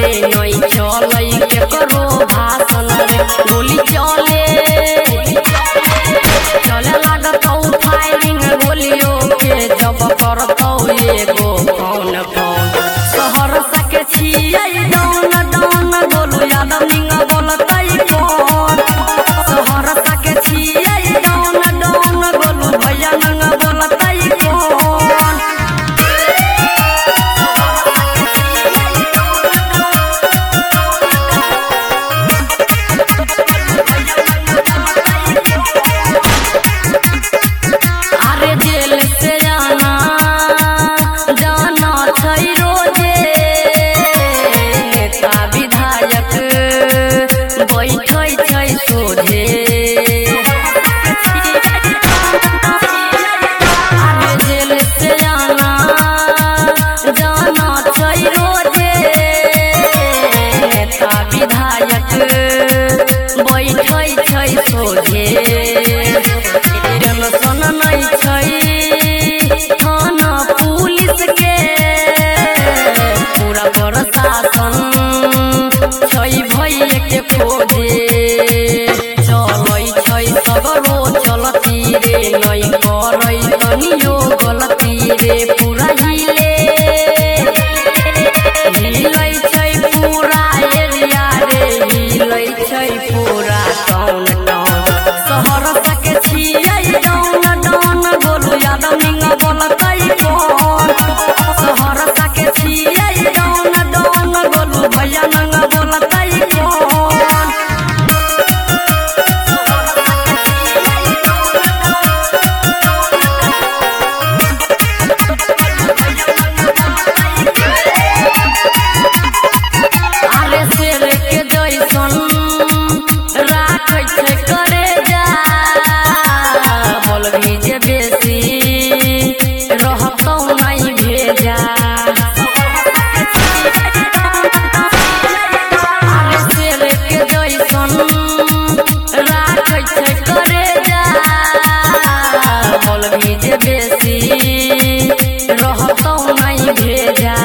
रे नई चलै केकरो भाषण रे गोली चले लागतौ फायरिंग गोलियों के जब करतौ एगो कौन शहर सके छियै डाउन डाउन गोलू यादव निंग बोलतै कौन शहर सके छियै डाउन डाउन गोलू भैया निंग बोलतै कौन सोझे टेंशन नहीं छै थाना पुलिस के पूरा प्रशासन छै भैया के खोजे चलै छै सगरो चलती रे नहीं करै तनियो गलती रे पूरा हिले छै पूरा एरिया रे हिले छै पूरा टाउन शहर सके छियै डाउन डाउन गोलू यादव निंग बोलतै कौन शहर सके छियै डाउन डाउन गोलू भैया निंग बोलतै कौन अरे शेर के जैसन राखै छै करे जे बेसी रहतौ नहीं भेजा अरे शेर के जैसन राखै छै करे जा मौलवी जे बेसी रहतौ नहीं भेजा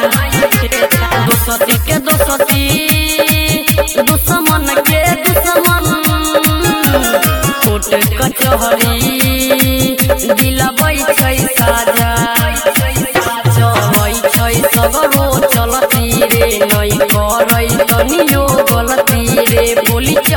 दोसती के दोसती दुश्मन के दुश्मन कोर्ट कचहरी दिलबै छै साजा चलै छै सगरो चलती रे नहीं करै तनियो गलती रे बोली